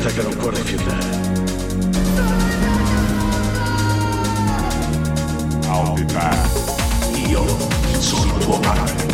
questa che non corre più te. I'll be back. Io sono tuo padre.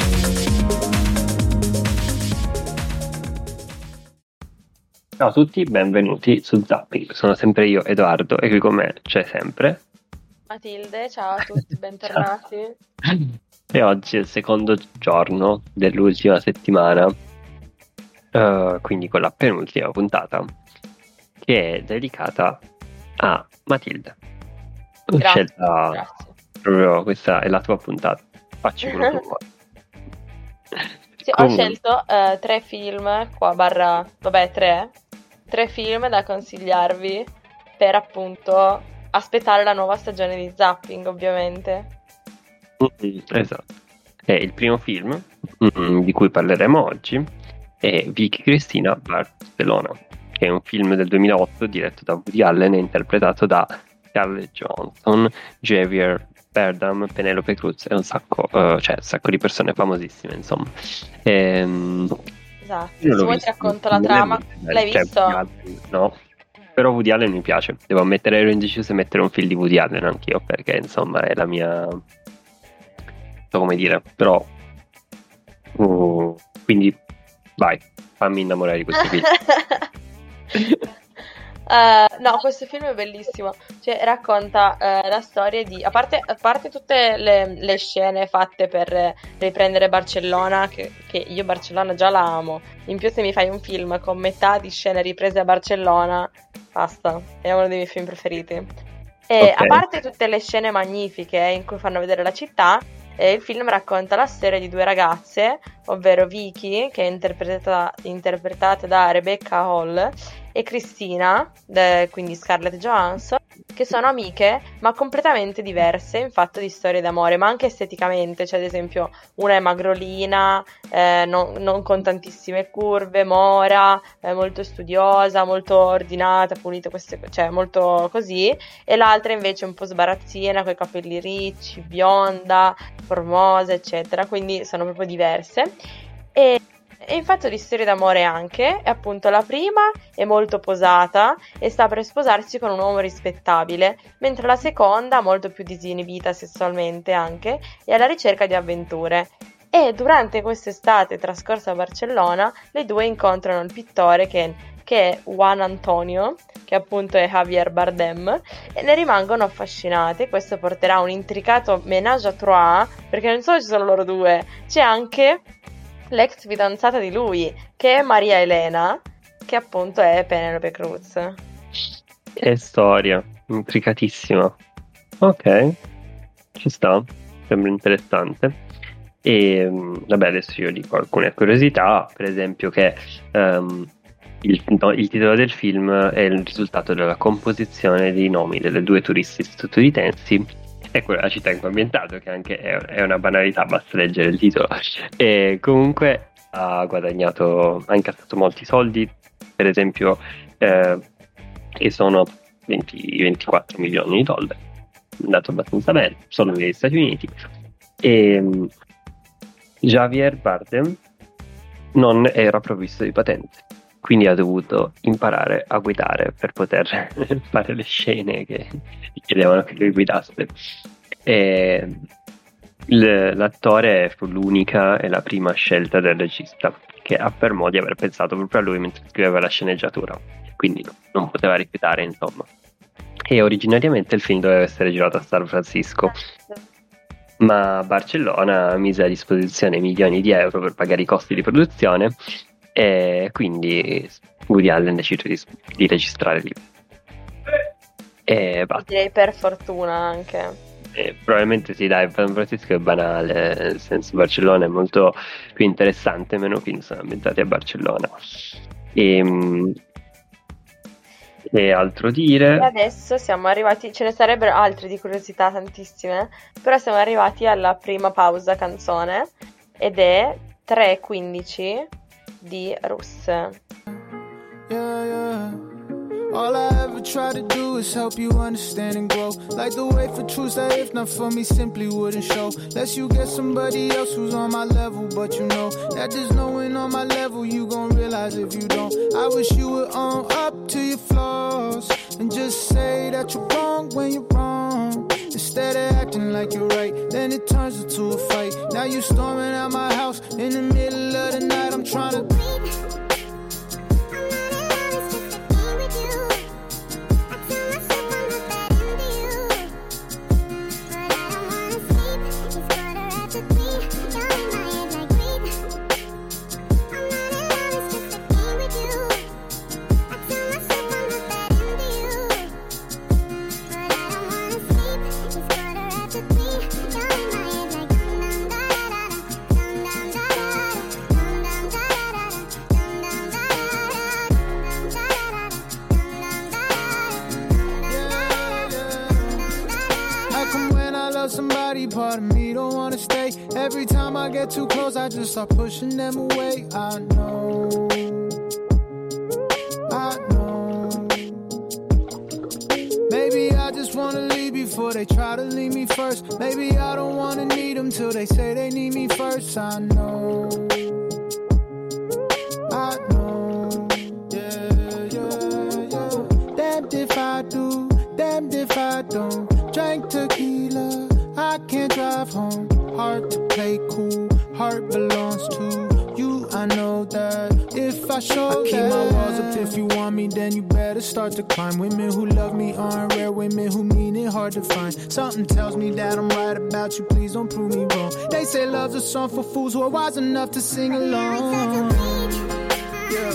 Ciao a tutti, benvenuti su Zapping. Sono sempre io, Edoardo, e qui con me c'è sempre Matilde. Ciao a tutti, bentornati. E oggi è il secondo giorno dell'ultima settimana, quindi con la penultima puntata, che è dedicata a Matilde. Ho Grazie, scelta grazie. proprio, questa è la tua puntata. Facci quello che vuoi. Sì, ho scelto tre film, tre film da consigliarvi per appunto aspettare la nuova stagione di Zapping, ovviamente. Esatto. E il primo film di cui parleremo oggi è Vicky Cristina Barcelona, che è un film del 2008 diretto da Woody Allen e interpretato da Scarlett Johansson, Javier Bardem, Penelope Cruz e un sacco di persone famosissime, insomma. Esatto. Se vuoi ti visto. racconto la trama. L'hai visto? Woody Allen, no, però Woody Allen mi piace. Devo ammettere, ero indeciso se mettere un film di Woody Allen anch'io, perché insomma è la mia, non so come dire, però quindi vai, fammi innamorare di questo film. No, questo film è bellissimo, cioè racconta la storia di, a parte tutte le scene fatte per riprendere Barcellona, che io Barcellona già la amo, in più se mi fai un film con metà di scene riprese a Barcellona, basta, è uno dei miei film preferiti. E Okay. A parte tutte le scene magnifiche in cui fanno vedere la città, il film racconta la storia di due ragazze, ovvero Vicky, che è interpretata da Rebecca Hall, e Cristina, quindi Scarlett Johansson, che sono amiche ma completamente diverse in fatto di storie d'amore, ma anche esteticamente. Cioè, ad esempio, una è magrolina, non con tantissime curve, mora, molto studiosa, molto ordinata, pulita, cioè molto così, e l'altra invece è un po' sbarazzina, con i capelli ricci, bionda, formosa, eccetera, quindi sono proprio diverse. E in fatto di storie d'amore anche, e appunto la prima è molto posata e sta per sposarsi con un uomo rispettabile, mentre la seconda, molto più disinibita sessualmente anche, è alla ricerca di avventure. E durante quest'estate trascorsa a Barcellona, le due incontrano il pittore che è Juan Antonio, che appunto è Javier Bardem, e ne rimangono affascinate. Questo porterà a un intricato ménage à trois, perché non solo ci sono loro due, c'è anche l'ex fidanzata di lui, che è Maria Elena, che appunto è Penelope Cruz. Che storia, intricatissima. Ok, ci sta, sembra interessante. E vabbè, adesso io dico alcune curiosità, per esempio che il titolo del film è il risultato della composizione dei nomi delle due turiste statunitensi e quella della città in cui è ambientato, che anche è una banalità, basta leggere il titolo. E comunque ha incassato molti soldi, per esempio che sono 24 milioni di dollari, andato abbastanza bene, solo negli Stati Uniti. E Javier Bardem non era provvisto di patente, quindi ha dovuto imparare a guidare per poter fare le scene che gli chiedevano che lui guidasse. E l'attore fu l'unica e la prima scelta del regista, che affermò di aver pensato proprio a lui mentre scriveva la sceneggiatura, quindi non poteva rifiutare, insomma. E originariamente il film doveva essere girato a San Francisco, ma Barcellona mise a disposizione milioni di euro per pagare i costi di produzione, e quindi Woody Allen decise di registrare lì. E basta. Direi per fortuna anche. Probabilmente sì, dai, San Francisco è banale, nel senso Barcellona è molto più interessante, meno film sono ambientati a Barcellona. E altro dire? E adesso siamo arrivati, ce ne sarebbero altre di curiosità tantissime, però siamo arrivati alla prima pausa canzone, ed è 3:15 di Russ. All I ever try to do is help you understand and grow. Like the way for truths that if not for me simply wouldn't show. Lest you get somebody else who's on my level, but you know that just knowing on my level you gon' realize if you don't. I wish you were on to your flaws and just say that you're wrong when you're wrong. Instead of acting like you're right, then it turns into a fight. Now you storming out my house in the middle of the night. I'm trying to somebody, part of me don't wanna stay. Every time I get too close, I just start pushing them away. I know. Maybe I just wanna leave before they try to leave me first. Maybe I don't wanna need them till they say they need me first. I know. Yeah. Damned if I do, damned if I don't. Drank tequila, I can't drive home. Hard to play cool, heart belongs to you. I know that if I show I keep my walls up. If you want me, then you better start to climb. Women who love me aren't rare. Women who mean it hard to find. Something tells me that I'm right about you. Please don't prove me wrong. They say love's a song for fools who are wise enough to sing along. Yeah.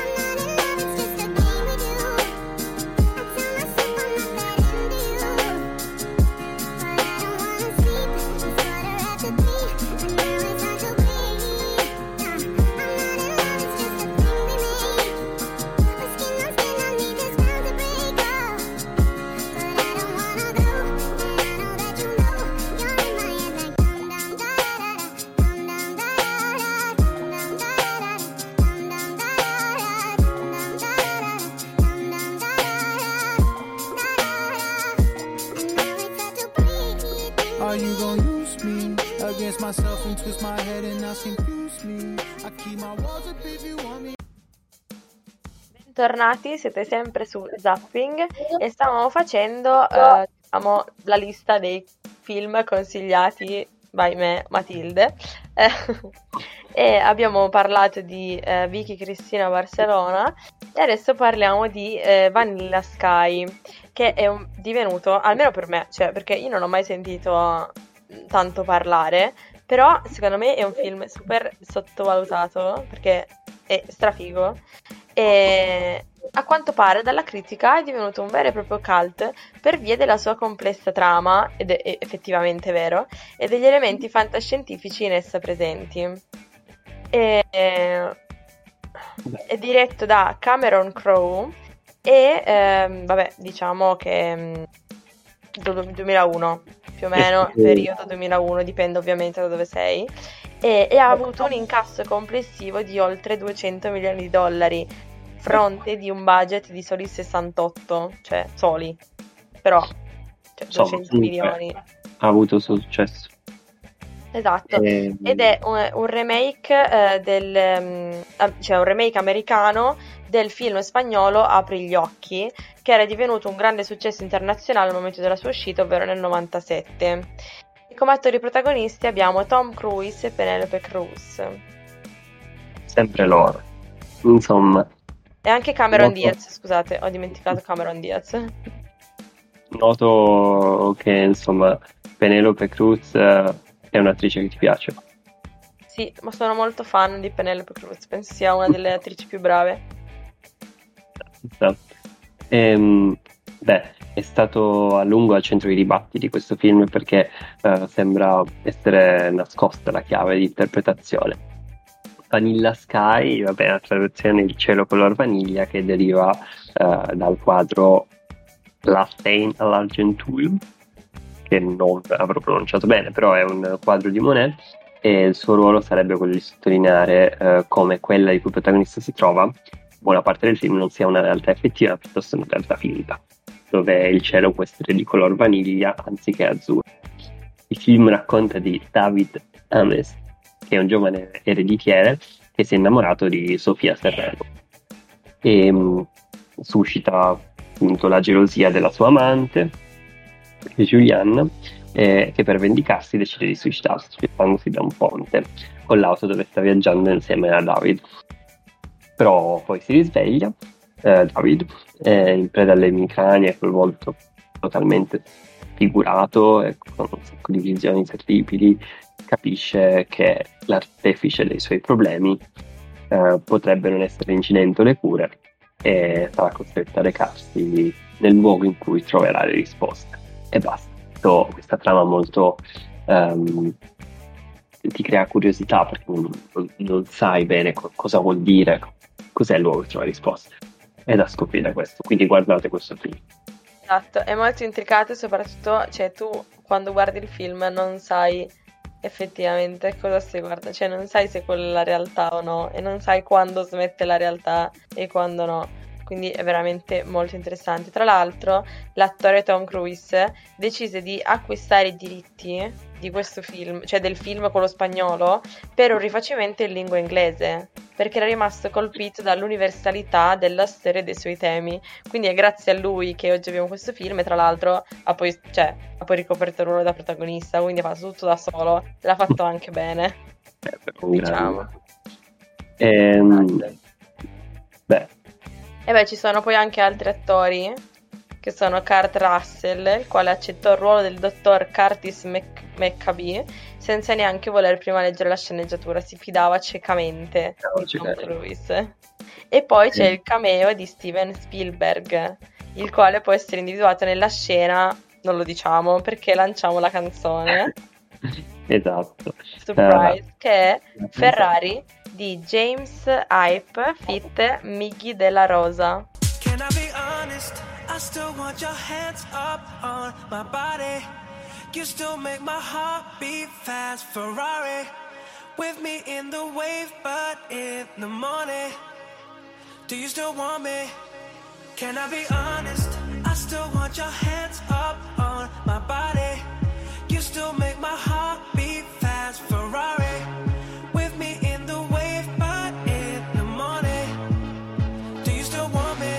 Are you gonna use me against myself and twist my head and not confuse me? I keep my walls up if you want me. Bentornati, siete sempre su Zapping e stavamo facendo diciamo, la lista dei film consigliati by me, Matilde. E abbiamo parlato di Vicky Cristina Barcellona e adesso parliamo di Vanilla Sky, che è divenuto, almeno per me, cioè perché io non ho mai sentito tanto parlare, però secondo me è un film super sottovalutato perché è strafigo e a quanto pare dalla critica è divenuto un vero e proprio cult per via della sua complessa trama, ed è effettivamente vero, e degli elementi fantascientifici in essa presenti. È diretto da Cameron Crowe e vabbè, diciamo che 2001 più o meno, periodo 2001, dipende ovviamente da dove sei, e ha avuto un incasso complessivo di oltre 200 milioni di dollari, fronte di un budget di soli 68, cioè soli, però cioè, 200 milioni. Ha avuto successo. Esatto, ed è un remake cioè un remake americano del film spagnolo Apri gli occhi, che era divenuto un grande successo internazionale al momento della sua uscita, ovvero nel 97. E come attori protagonisti abbiamo Tom Cruise e Penelope Cruz. Sempre loro, insomma. E anche Cameron Diaz, scusate, ho dimenticato Cameron Diaz. Noto che, insomma, Penelope Cruz è un'attrice che ti piace. Sì, ma sono molto fan di Penelope Cruz, penso sia una delle attrici più brave. È stato a lungo al centro dei dibattiti questo film perché sembra essere nascosta la chiave di interpretazione. Vanilla Sky, vabbè, la traduzione Il cielo color vaniglia, che deriva dal quadro La Seine all'Argenteuil, che non avrò pronunciato bene, però è un quadro di Monet, e il suo ruolo sarebbe quello di sottolineare come quella di cui il protagonista si trova, buona parte del film, non sia una realtà effettiva, ma piuttosto una realtà finta, dove il cielo può essere di color vaniglia anziché azzurro. Il film racconta di David Ames, che è un giovane ereditiere che si è innamorato di Sofia Serrano. E suscita appunto la gelosia della sua amante, Julianne, che per vendicarsi decide di suicidarsi gettandosi da un ponte con l'auto dove sta viaggiando insieme a David. Però poi si risveglia, David è in preda alle emicranie, col volto totalmente figurato e con un sacco di visioni terribili. Capisce che l'artefice dei suoi problemi potrebbe non essere l'incidente o le cure, e sarà costretto a recarsi nel luogo in cui troverà le risposte. E basta. Questa trama molto ti crea curiosità, perché non sai bene cosa vuol dire, cos'è il luogo che trova risposte. È da scoprire questo, quindi guardate questo film. Esatto, è molto intricato e soprattutto, cioè, tu quando guardi il film non sai effettivamente cosa stai guardando, cioè non sai se quella è la realtà o no, e non sai quando smette la realtà e quando no. Quindi è veramente molto interessante. Tra l'altro, l'attore Tom Cruise decise di acquistare i diritti di questo film, cioè del film con lo spagnolo, per un rifacimento in lingua inglese, perché era rimasto colpito dall'universalità della storia e dei suoi temi. Quindi è grazie a lui che oggi abbiamo questo film, e tra l'altro ha poi ricoperto il ruolo da protagonista, quindi ha fatto tutto da solo, l'ha fatto anche bene, diciamo. Beh. E beh, ci sono poi anche altri attori, che sono Kurt Russell, il quale accettò il ruolo del dottor Curtis McCabe senza neanche voler prima leggere la sceneggiatura, si fidava ciecamente di Tom Cruise. E poi c'è il cameo di Steven Spielberg, il quale può essere individuato nella scena, non lo diciamo perché lanciamo la canzone. Esatto. Surprise, che è Ferrari di James Hype feat. Miggy Della Rosa. Can I be honest? I still want your hands up on my body. You still make my heart beat fast. Ferrari with me in the wave, but in the morning. Do you still want me? Can I be honest? I still want your hands up on my body. You still make my heart beat fast. Ferrari with me in the wave, but in the morning. Do you still want me?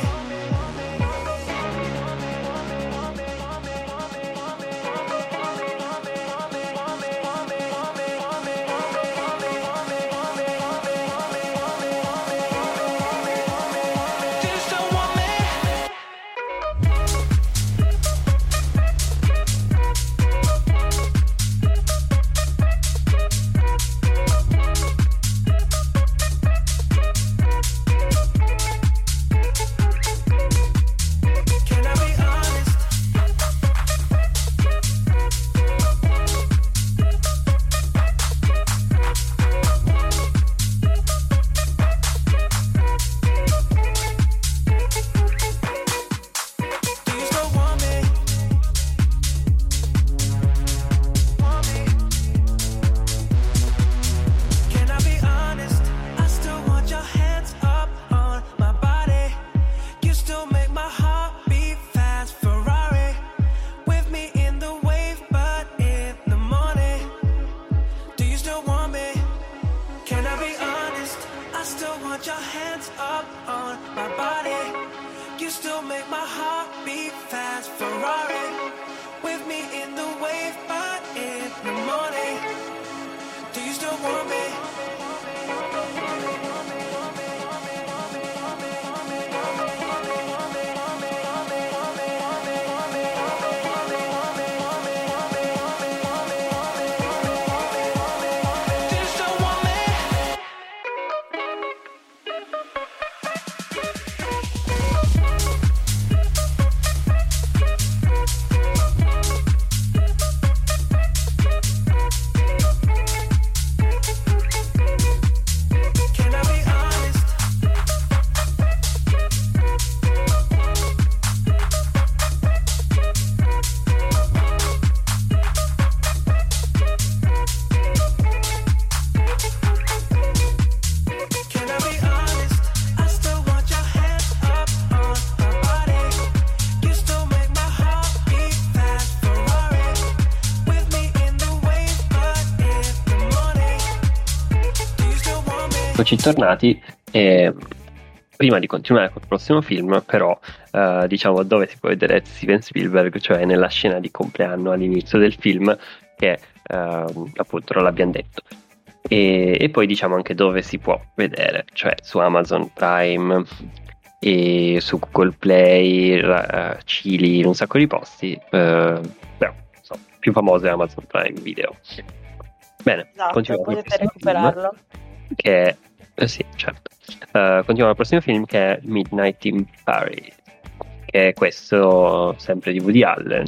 Eccoci tornati, e Prima di continuare col prossimo film, però, diciamo dove si può vedere Steven Spielberg, cioè nella scena di compleanno all'inizio del film, che appunto non l'abbiamo detto. E poi diciamo anche dove si può vedere, cioè su Amazon Prime e su Google Play, Cili, in un sacco di posti, però insomma, più famoso è Amazon Prime Video. Bene, Esatto, continuiamo col potete prossimo recuperarlo. film, che sì, certo. Continuiamo al prossimo film, che è Midnight in Paris, che è questo sempre di Woody Allen,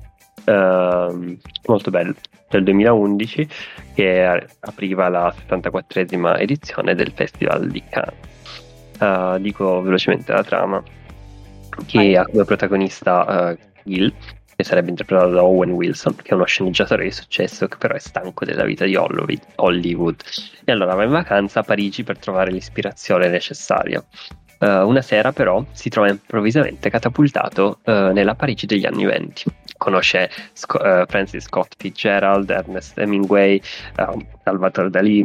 molto bello, del 2011, che apriva la 74esima edizione del Festival di Cannes. Dico velocemente la trama, che ha come protagonista Gil, che sarebbe interpretato da Owen Wilson, che è uno sceneggiatore di successo che però è stanco della vita di Hollywood, e allora va in vacanza a Parigi per trovare l'ispirazione necessaria. Una sera però si trova improvvisamente catapultato nella Parigi degli anni '20. Conosce Francis Scott Fitzgerald, Ernest Hemingway, Salvatore Dalì,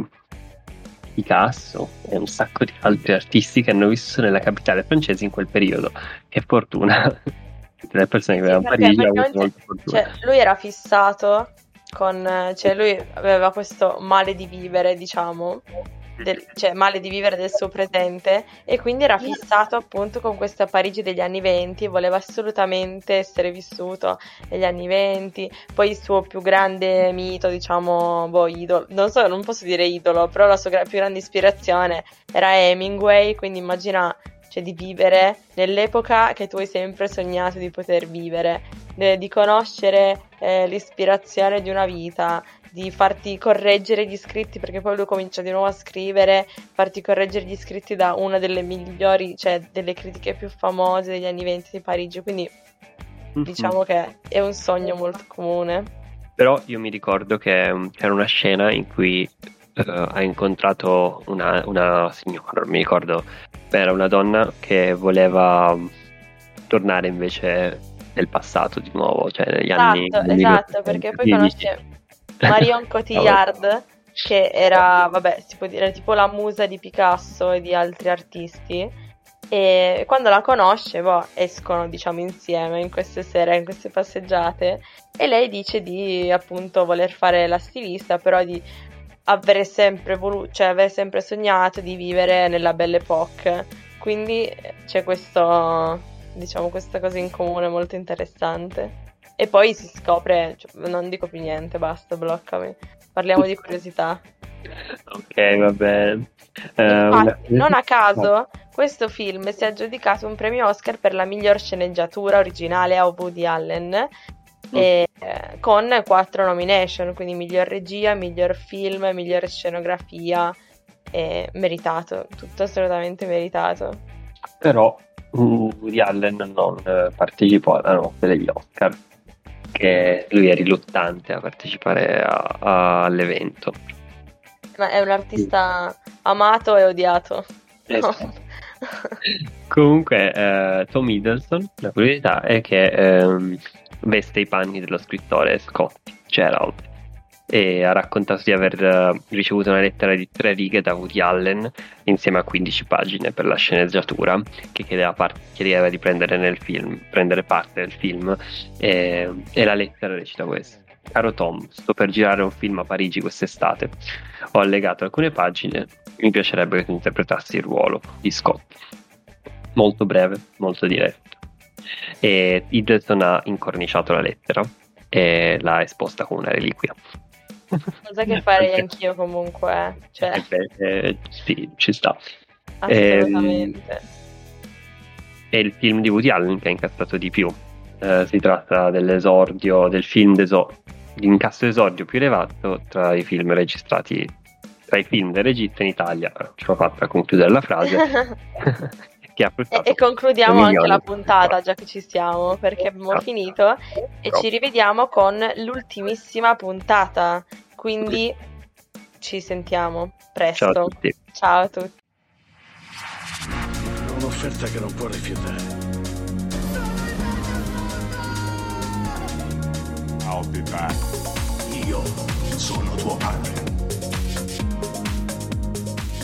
Picasso e un sacco di altri artisti che hanno vissuto nella capitale francese in quel periodo. Che fortuna! Le persone che Sì, avevano a perché Parigi hanno avuto praticamente, molta fortuna. cioè, lui era fissato con, cioè lui aveva questo male di vivere, diciamo, cioè male di vivere del suo presente, e quindi era fissato appunto con questa Parigi degli anni '20 e voleva assolutamente essere vissuto negli anni '20. Poi il suo più grande mito, diciamo, idolo, non so, non posso dire idolo, però la sua più grande ispirazione era Hemingway, quindi immagina, cioè, di vivere nell'epoca che tu hai sempre sognato di poter vivere, di conoscere l'ispirazione di una vita, di farti correggere gli scritti, perché poi lui comincia di nuovo a scrivere, farti correggere gli scritti da una delle migliori, cioè delle critiche più famose degli anni '20 di Parigi, quindi diciamo che è un sogno molto comune. Però io mi ricordo che c'era una scena in cui ha incontrato una signora, non mi ricordo, era una donna che voleva tornare invece nel passato di nuovo, cioè negli anni Esatto, perché poi conosce Marion Cotillard, che era, vabbè, si può dire tipo la musa di Picasso e di altri artisti, e quando la conosce, escono, diciamo, insieme in queste sere, in queste passeggiate, e lei dice di appunto voler fare la stilista, però di aver sempre aver sempre sognato di vivere nella Belle Époque, quindi c'è questo, diciamo, questa cosa in comune molto interessante. E poi si scopre, non dico più niente, basta, bloccami, parliamo di curiosità. Ok, va bene. Infatti, non a caso questo film si è aggiudicato un premio Oscar per la miglior sceneggiatura originale a Woody Allen, con 4 nomination, quindi miglior regia, miglior film, miglior scenografia, meritato, tutto assolutamente meritato. Però Woody Allen non partecipò alla notte degli Oscar, che lui è riluttante a partecipare all'evento. Ma è un artista amato e odiato. Esatto. Comunque Tom Hiddleston, la curiosità è che veste i panni dello scrittore Scott Fitzgerald, e ha raccontato di aver ricevuto una lettera di 3 righe da Woody Allen insieme a 15 pagine per la sceneggiatura, che chiedeva di prendere parte nel film, e la lettera recita questo: caro Tom, sto per girare un film a Parigi quest'estate, ho allegato alcune pagine, mi piacerebbe che tu interpretassi il ruolo di Scott. Molto breve, molto diretto. E Hiddleston ha incorniciato la lettera e l'ha esposta come una reliquia. Cosa che farei anch'io comunque, cioè. Sì, ci sta. Assolutamente. È il film di Woody Allen che ha incassato di più. Si tratta dell'esordio, del film l'incasso esordio più elevato tra i film registrati, tra i film del regista in Italia. Ce l'ho fatta a concludere la frase. Che ha e concludiamo anche la puntata, già che ci siamo, perché abbiamo finito e ci rivediamo con l'ultimissima puntata, quindi ci sentiamo presto. Ciao a tutti. Ciao a tutti. Un'offerta che non può rifiutare. I'll be back. Io sono tuo padre.